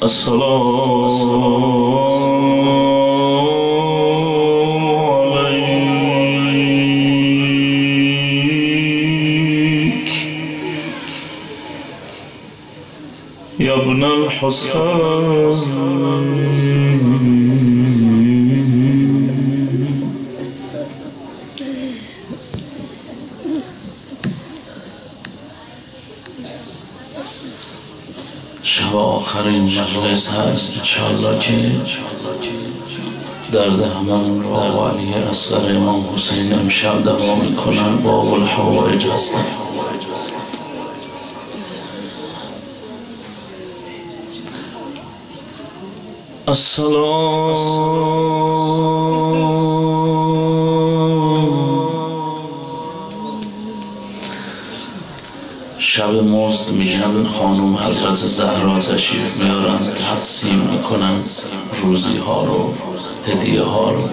السلام عليك يا ابن الحسين شب آخرین مجلس هست انشاءالله که درد هممون رو با علی اصغر امام حسین امشب دوا میکنن. باب الحوائج هستن. شب مزد میگن خانم حضرت زهرا تشریف میارن، تقسیم میکنن روزی ها رو، هدیه ها رو.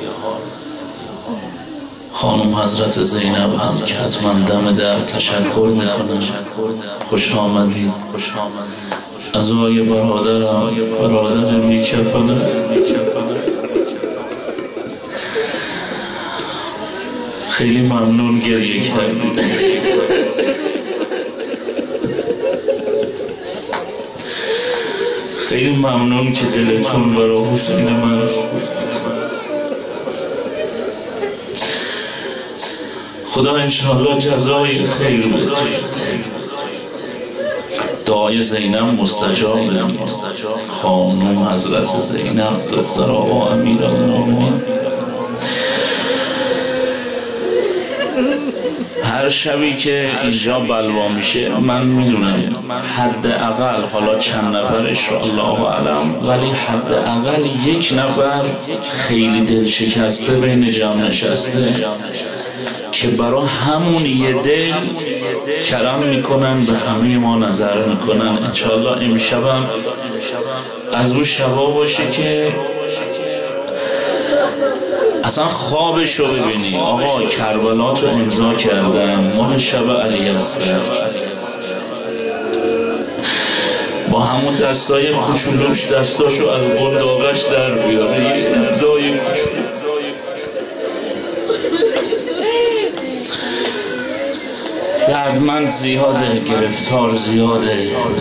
خانم حضرت زینب هم که حتما دم در تشکر میکنن، خوش آمدید. از آقای برادر میکفنه. خیلی ممنون گریه کردید. خیلی ممنون که دلتون برای حسین من. خدا انشاءالله جزای خیر بده. دعای زینب مستجاب. خانم حضرت زینب دختر آقا امیرالمومنین هر شبی که اینجا بلوا میشه من میدونم حداقل، حالا چند نفرش رو الله اعلم، ولی حداقل یک نفر خیلی دل شکسته بین جمع نشسته که برای همون یه دل کرم میکنن، به همه ما نظر میکنن. انشاءالله امشبم از اون شبا باشه که اصلا خوابش رو ببینی. آقا کربلات رو امضا کردم مال شب علی اصغر، با همون دستای کوچولوش دستاشو از قنداقش در بیاره، یه امضای کوچولو. دردمند زیاده، گرفتار زیاده،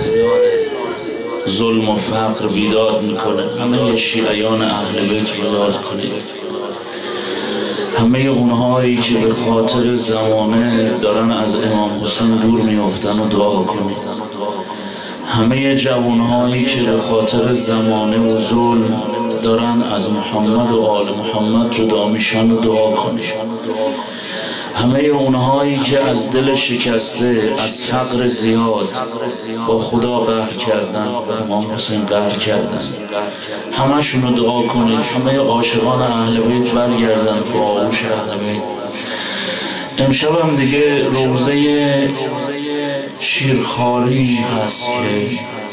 ظلم و فقر بیداد میکنه. همه شیعیان اهل بیت رو یاد کنید، همه اونهایی که به خاطر زمانه دارن از امام حسین دور میافتن و دعا کنید. همه جوانهایی که به خاطر زمانه و ظلم دارن از محمد و آل محمد جدا میشن و دعا کنید. همه اونهایی که از دل شکسته، از فقر زیاد با خدا قهر کردن، با امام حسین قهر کردن، همشونو دعا کنید. همه عاشقان اهل بیت برگردن تو آغوش اهل بیت. امشب هم دیگه روزه شیرخواری هست که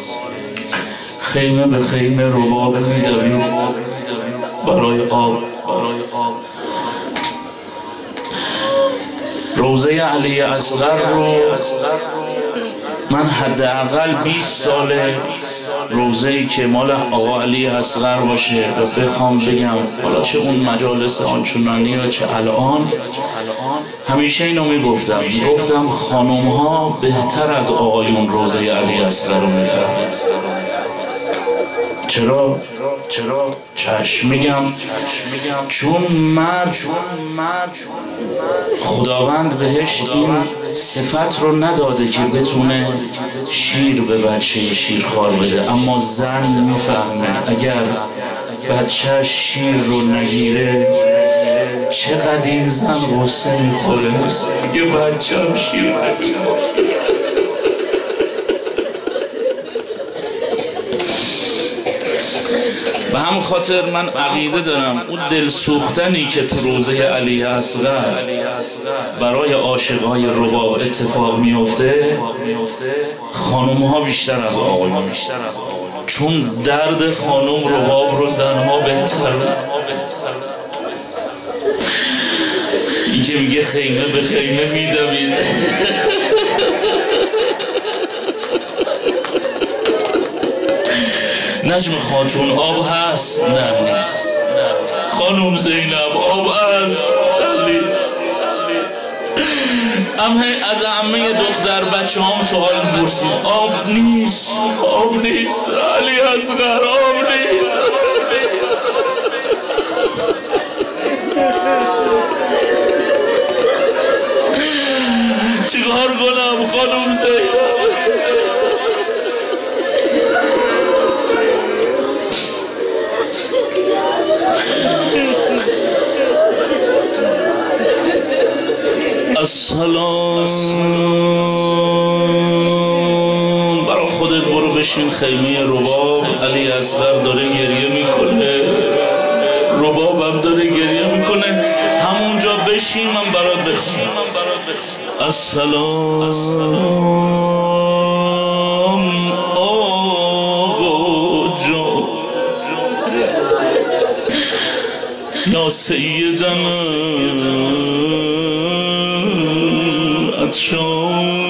خیمه به خیمه رباب میدوید برای آب. روزه علی اصغر رو من حداقل 20 ساله روزه‌ای که مال آقا علی اصغر باشه و بخوام بگم، حالا چه اون مجالس آنچنانی یا چه الان، همیشه اینو میگفتم خانم ها بهتر از آقایون روزه علی اصغر رو میفهمن. چرا؟ چشم میگم چون مرد خداوند بهش این صفت رو نداده که بتونه شیر به بچه شیرخوار بده، اما زن میفهمه اگر بچه شیر رو نگیره چقدر این زن غصه میخوره که بچه هم شیر نگیره. به همون خاطر من عقیده دارم اون دل سوختنی که تو روزه علی اصغر برای عاشقای رباب اتفاق میفته، خانوم ها بیشتر از آقایون، چون درد خانوم رباب رو زنها بهتر. این که میگه خیمه به خیمه میدوید، نجم خاتون آب هست؟ نه نیست. خانم زینب آب هست؟ نیست. از همه دختر بچه هم سوال می‌پرسیم آب نیست، آب نیست. علی اصغر آب نیست. چیکار کنم خانم زینب؟ السلام. برا خودت برو بشین خیمه رباب. علی اصغر داره گریه میکنه، رباب هم داره گریه میکنه. همونجا بشین من برات بخونم. السلام آقا جان یا سیدنا عطشان.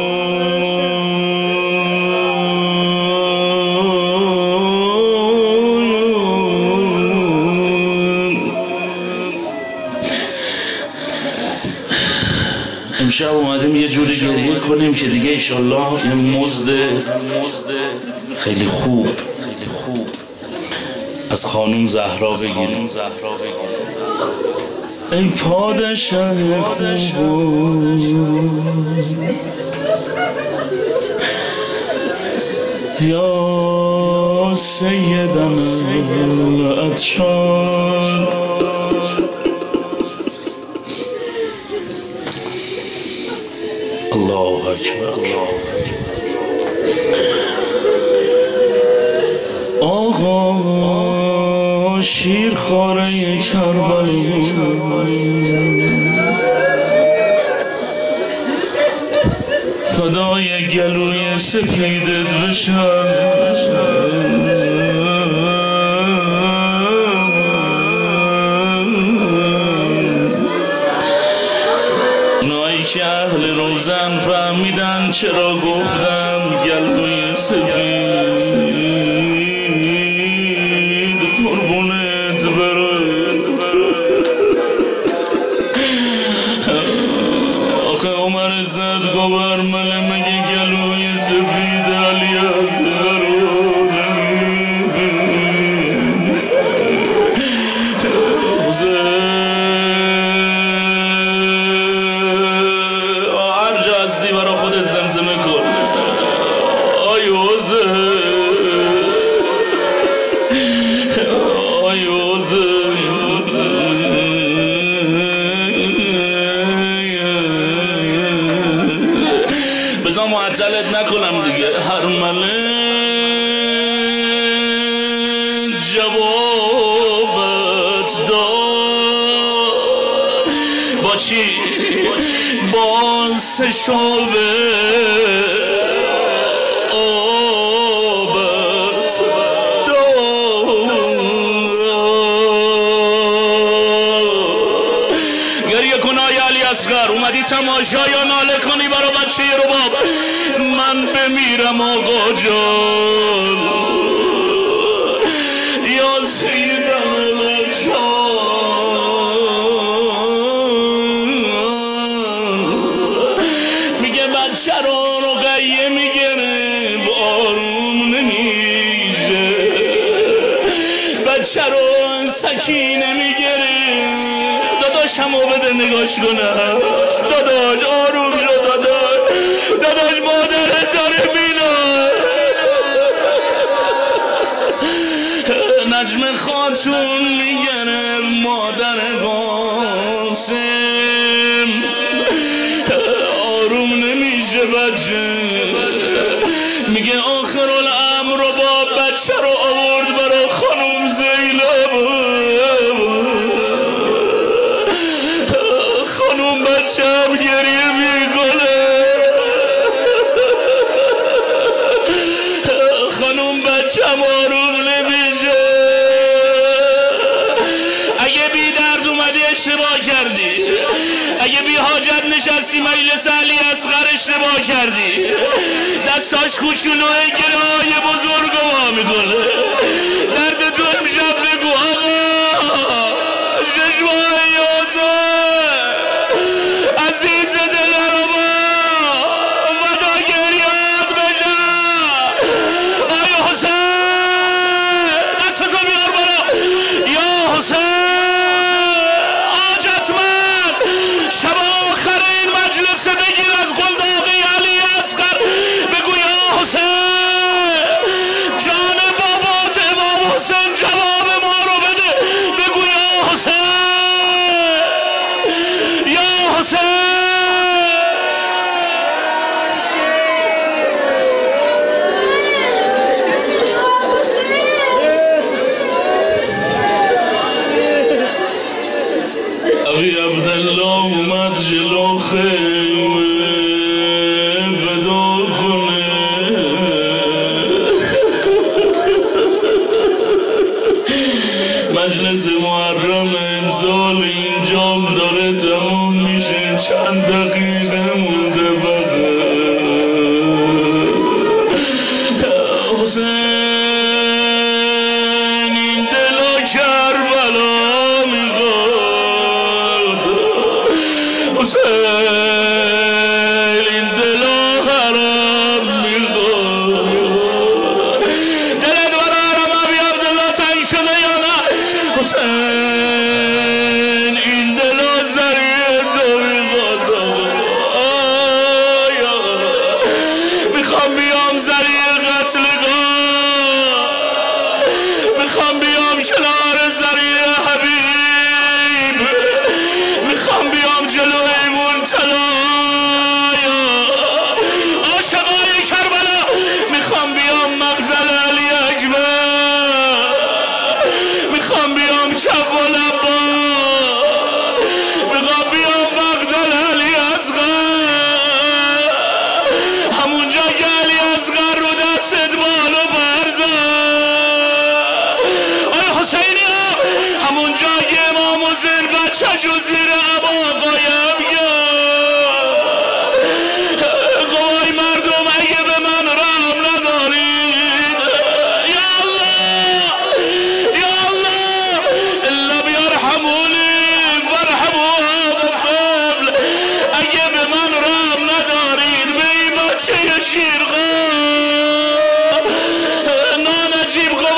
امشب اومدیم یه جوری گریه کنیم که دیگه ایشالله یه مزد خیلی خوب از خانوم زهرا بگیریم. ای پادشاه خوب یا سیدنا عطشان. الله اکبر. آقا شیر خاره کربلا فدای گلوی سفیدت بشم. اونایی که اهل روزن فهمیدن چرا گفتم گلوی سفید. قربونت برد. آخه عمر عزت گوبر مله مگه گلوی سفید علی اصغر هر جا هستی برا خودت زمزمه کن. آی حسین، آی حسین. بذار معجلت نکنم دیگه. هر مله جوابت داد با چی؟ با سشاب آبت داد. گریه کن آی علی اصغر. اومدی تماشا یا ناله کنی برا بچه رباب؟ من بمیرم آقا جان یا سیدنا جان. میگه بچه رو رقیه میگیره و آروم نمیشه. بچه رو سکینه میگیره. داداشمو بده نگاش کنم. داداش آروم شو. داداش مادرت داره میلاد. نجم خاتون میگره مادر قاسم. آروم نمیشه بچه. میگه آخر الامر با بچه رو آورد برا خانوم زینب. خانوم بچه هم گریه میکنه. خانوم بچه هم آروم نمیشه. اگه بی درد اومدی اشتباه کردی. اگه بی حاجت نشستی مجلس علی اصغر اشتباه کردی. دستاش کوچولوه گرهای بزرگ وا میکنه. چند دقیقه مونده فقط حسین این دل کربلا میخواد حسین این دل حرم میخواد دلت برای حرم ابی عبدالله تنگ شده یا نه حسین این دل زریع تو میخواد میخوام بیام زریع قتلگاه میخوام بیام کنار زریع حبیب میخوام بیام جلوی منتلا عاشقای کربلا میخوام بیام مقتل علی اکبر میخوام بیام کف و لبا میخوام بیام مقتل علی اصغر همونجا که علی اصغر رو دستت بالو برزد آی حسینی ها همونجا که امام حسین بچه جو زیر عبا قایم کرد گوای مردم اگه به من رحم ندارید یا الله یا الله الا بیرحمونی فرحموا هذا الطفل اگه به من رحم ندارید به این بچه شیرخوار نان عجیب گو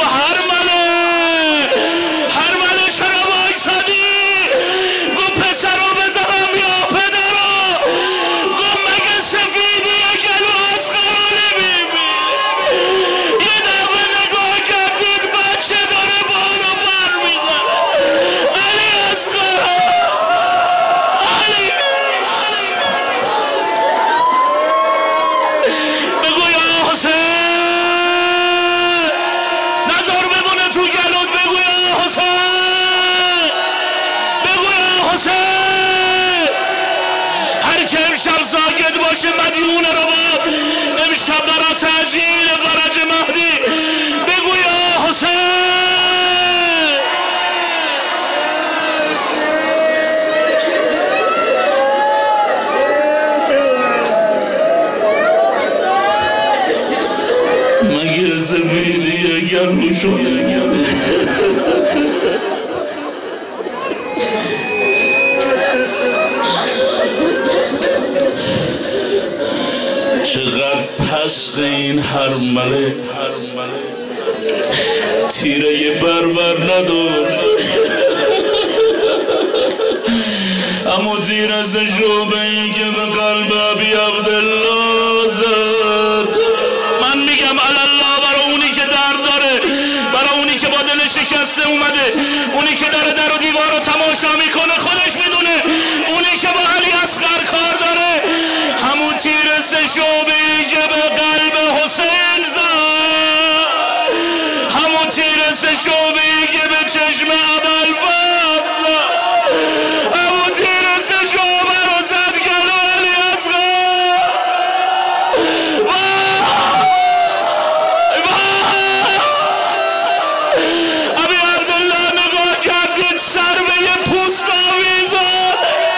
هرمله چرا وایسادی گو پسرو بزنم یا پدرو گو مگه سفیدی گلو اصغرو نمیبینی یه دفعه نگاه کردید بچه داره بالو پر میزنه علی اصغر علی بگو یا حسین نظر بمونه تو گلوت بگو یا حسین بگو یا حسین هر که امشب ساکت باشه مدیون رباب امشب برا تعجیل فرج مهدی بگو یا حسین مگه سفیدی گلو شده چقدر پسخ این هرمله تیره بربر نداشت اما تیر از شعبه ای که به قلب ابی عبدالله زد من میگم الله برای اونی که درد داره برای اونی که با دل شکسته اومده اونی که داره در و دیوار رو تماشا میکنه خودش میدونه اونی که با علی اصغر کار داره همون تیر سه شعبه‌ای که به قلب حسین زد همون تیر سه شعبه‌ای که به چشم ابوالفضل زد همون تیر سه شعبه رو زد گلو علی اصغر ابی عبدالله نگاه کردید سر به یه پوست آویزان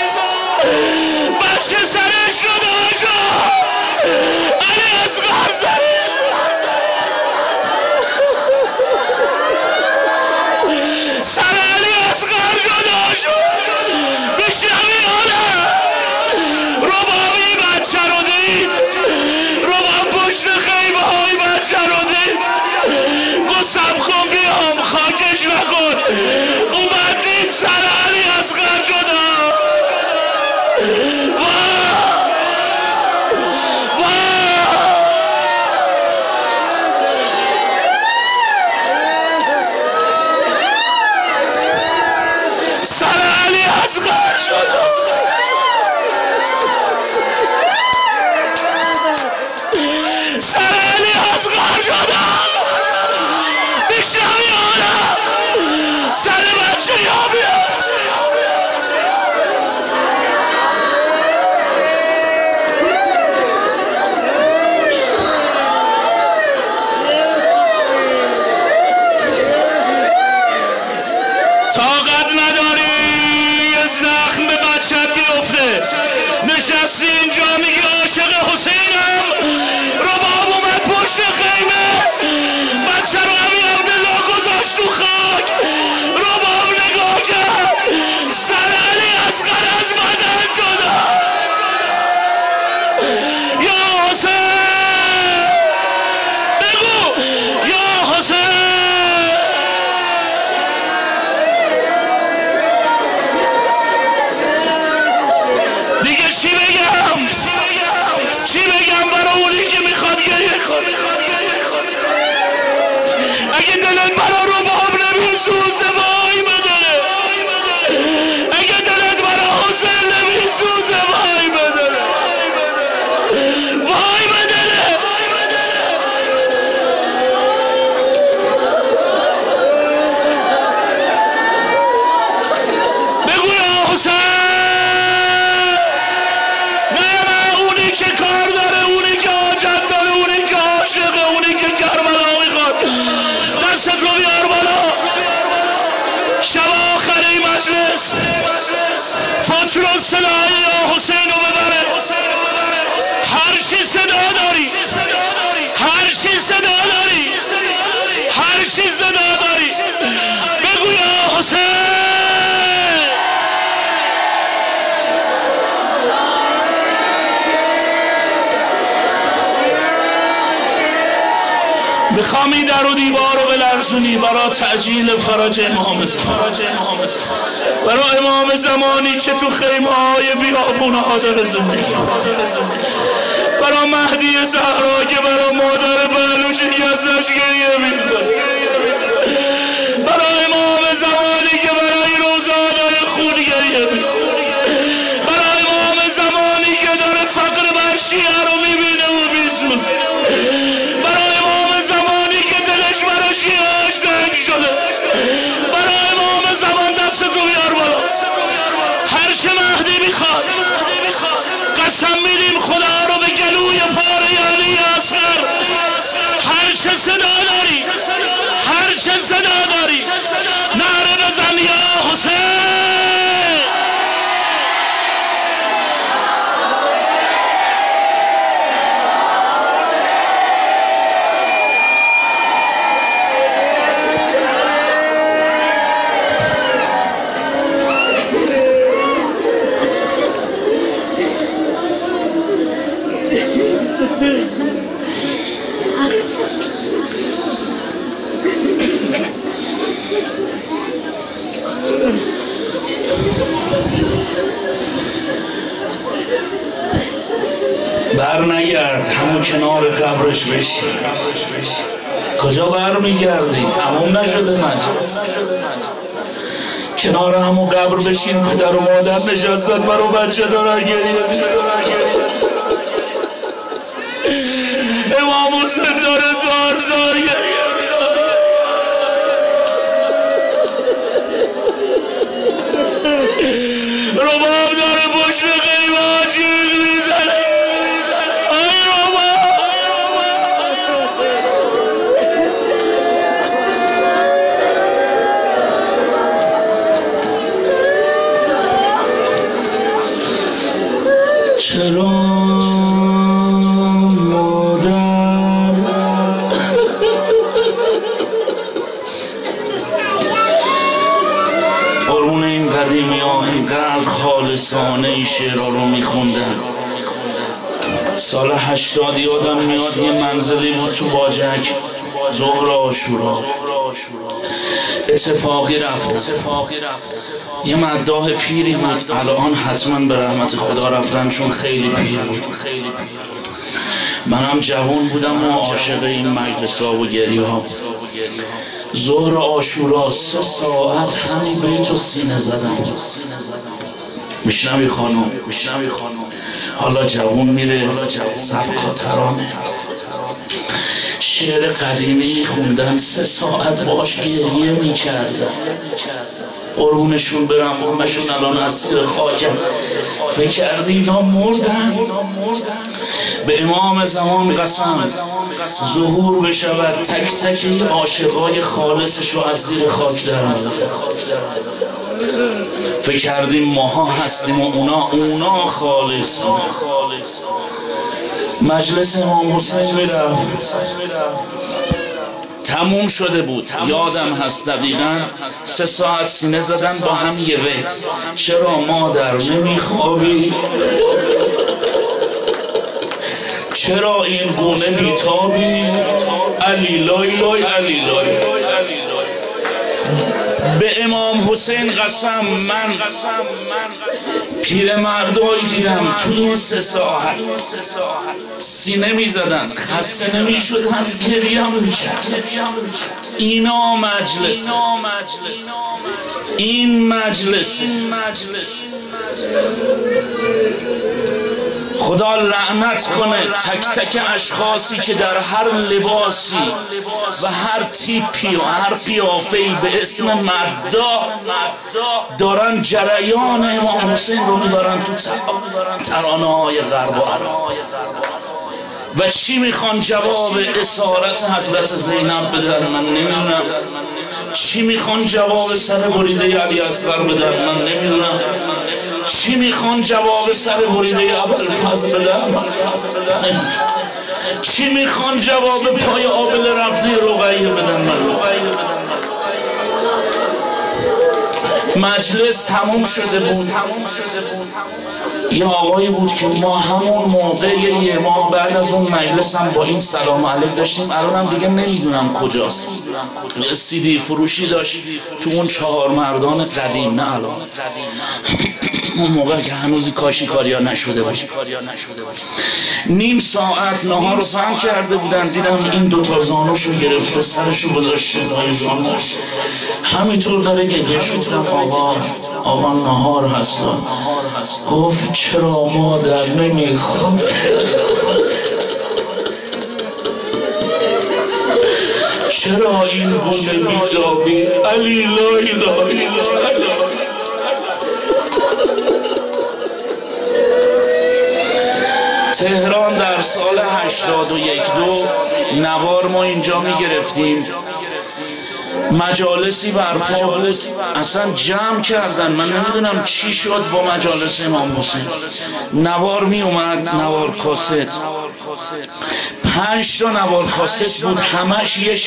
بچه سرش رو داشت علی اصغر سرش سر علی اصغر جدا شد بشنویانه ربابی بچه رو دید رباب پشت خیمه های بچه رو دید گو سب کن بیام خاکش نکن اومد دید سر علی اصغر جدا سر علی اصغر شد سر علی اصغر شد بشنویانه سر بچه یا بیاد طاقت نداری زخم به بچت بیفته نشستی اینجا میگی عاشق حسینم، رباب اومد پشت خیمه بچه رو امیر عبدالله گذاشت تو خاک، رباب نگاه کرد سر علی اصغر از بدن جدا. یا حسین بگو یا حسین. دیگه چی بگم؟ چی بگم برای اونی که میخواد گریه کنه؟ اگه دلت برای رباب نمیسوزه وای بداره، اگه دلت برای حسین نمیسوزه وای بداره، وای بداره. بگو یا حسین. نه اونی که کار داره، اونی که حاجت داره، اونی که عاشقه، اونی که کربلا میخواد، دستت رو بیار بالا. شب آخری مجلس فاطر صدای یا حسین رو ببره. هر چی صدا داری، هر چی صدا داری، هر چی صدا داری، بگو یا حسین. بخوامی در و دیوار رو بلرزونی برای تعجیل فرج امام زمان، برای امام زمانی که تو خیمه های بیابونه ها داره زندگی، برای مهدی زهرا که برای مادر بلوچی ازش گریه می‌کنه، برای امام زمانی که برای روزانای خون گریه می‌کنه، برای امام زمانی که داره فقر بر شیعه رو میبینه و میسوزه، برای امام زمانی که دلش برای شیعه‌اش تنگ شده، برای امام زمان دستتو بیار بالا. هر چه مهدی میخواد قسم میدیم خدا رو به گلوی پاره علی اصغر. هر چه صدا داری، هر چه صدا داری، نعره بزن یا حسین. بر نگرد همون کنار قبرش بشی. کجا بر میگردی؟ تموم نشده مجلس. کنار همون قبر بشین، پدر و مادر نشستن برای بچه دارن گریه امام حسین داره زار زار گریه. رباب داره پشت خیمه جیغ میزنه. ای رباب چرا مادر قربون این قدیمی ها اینقدر خالصانه این شعرها رو میخوندن. سال 80 یادم میاد یه منزلی بود تو باجک، ظهر عاشورا، اتفاقی رفتم. یه مداح پیری بود، الان حتما به رحمت خدا رفتن چون خیلی پیر بود. منم جوان بودم و عاشق این مجلس ها و گریه ها. ظهر عاشورا 3 ساعت همین بیتو سینه زدم. میشنوی خانم، حالا جوان میره سبکا ترانه، شعر قدیمی میخوندن، 3 ساعت باش گریه میکردن. قربونشون برم، همشون الان اسیر خاکن. فکر کردی اینا مردن؟ به امام زمان قسم ظهور بشود تک تک این عاشقای خالصش رو از زیر خاک در میاد. فکر کردیم ماها هستیم و اونا خالص. مجلس امام حسین میرفت، تموم شده بود. یادم هست دقیقاً 3 ساعت سینه زدن با هم یه وقت. چرا مادر نمیخوابی؟ چرا این گونه بیتابی؟ علی لای لای علی لای. به امام حسین قسم من پیرمردایی دیدم تو این 3 ساعت سینه می زدن، خسته نمی شد، هم گریه می کرد. اینا مجلس، این مجلس. خدا لعنت کنه تک تک اشخاصی که در هر لباسی و هر تیپی و هر قیافه‌ای به اسم مداح دارن جریان امام حسین رو میبرن تو ترانه‌های غرب و عراق. و چی میخوان جواب اسارت حضرت زینب بدن؟ من نمیدونم. چی میخوان جواب سر بریده علی اصغر بدن؟ من نمیدونم. چی میخوان جواب سر بریده ابوالفضل بدن؟ چی میخوان جواب پای آبل رفته رقیه بدن؟ من مجلس تموم شده بود. یه آقایی بود که ما همون موقع یه ماه بعد از اون مجلس هم با این سلام علیک داشتیم. الان هم دیگه نمیدونم کجاست. CD فروشی داشت تو اون 4 مردان قدیم. نه الان اون موقع که هنوز کاشی کاریا نشده بود. نیم ساعت نهار رو فهم کرده بودن. دیدم این 2 تا زانوشو گرفته، سرشو گذاشته لای زانوش، همینطور داره که گفتم آقا نهار هست. گفت چرا مادر نمیخواد؟ چرا این گونه بیدابی؟ علی لای لای لای. تهران در سال 81-2 نوار ما اینجا میگرفتیم. مجالسی برپا بود، اصلا جمع کردن. من نمیدونم چی شد با مجالس امام حسین. نوار می اومد، نوار کاست، 5 تا نوار کاست بود، همش یک.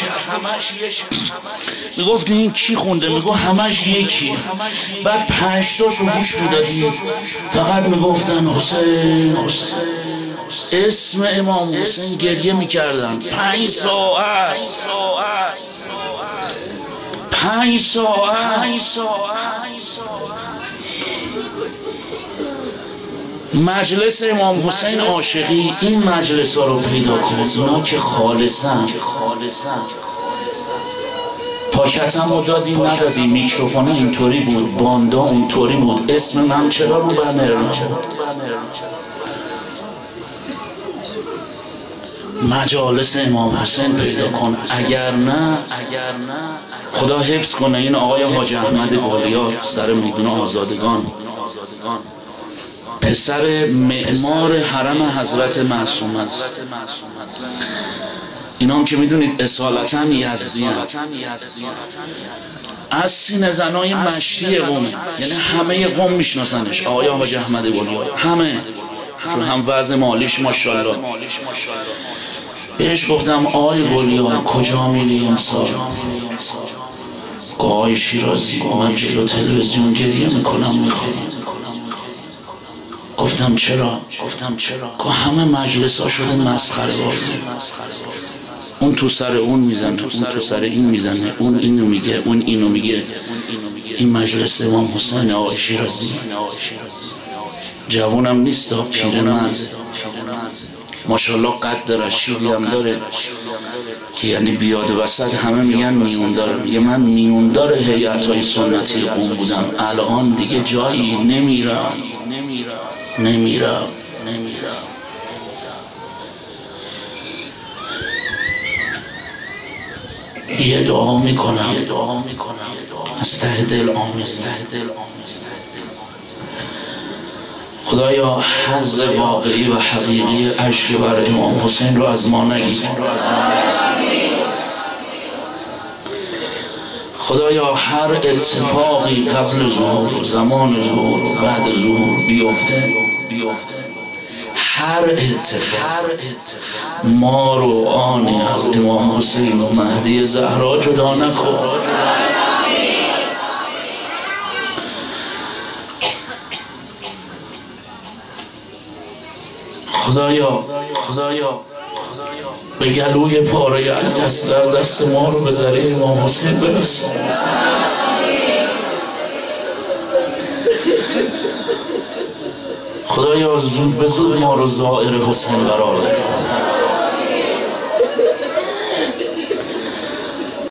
میگفت این کی خونده؟ میگفت همش یکی. بعد 5 تاشو گوش میدادیم، فقط میگفتن حسین حسین، اسم امام حسین. گریه میکردن 5 ساعت. مجلس امام حسین عاشقی، این مجلس ها رو پیدا کنید. اونا که خالصن. پاکتم رو دادی ندادی، میکروفون اینطوری بود، باندا اونطوری بود، اسم من چرا رو بنر؟ مجالس امام حسین پیدا کن. اگر نه خدا حفظ کنه این آقای حاج احمد قلیا سر میدون آزادگان، پسر معمار حرم حضرت معصومه است. اینا هم که میدونید اصالتا یزدی هست. از سینه زنای مشتی قومه، یعنی همه قوم میشناسنش. آقای حاج احمد قلیا همه، چون هم وضع مالیش ماشاءالله. بهش گفتم آقای قلیا کجا میری امسال؟ آقای شیرازی من جلو تلویزیون گریه میکنم میخوام. گفتم چرا؟ که همه مجلس ها شده مسخره بازی. اون تو سر اون میزنه، اون تو سر این میزنه، اون اینو میگه، اون اینو میگه. این مجلس امام حسین آقای شیرازی جوانم نیست، پیرمرد، ماشاءالله قد رشیدی هم داره که یعنی بیاد وسط همه میگن میونداره. میگه من میوندار هیئت‌های سنتی قوم بودم، الان دیگه جایی نمیرم. یه دعا میکنم از ته دل آمین. خدایا حظ واقعی و حقیقی اشک بر امام حسین رو از ما نگیر. خدایا هر اتفاقی قبل ظهور، زمان ظهور و بعد ظهور بیفته، هر اتفاق ما رو آنی از امام حسین و مهدی زهرا جدا نکن. خدایا به گلوی پاره علی اصغر دست ما رو به ذریع امام حسین برسون. خدایا زود به زود ما رو زائر حسین قرار بده.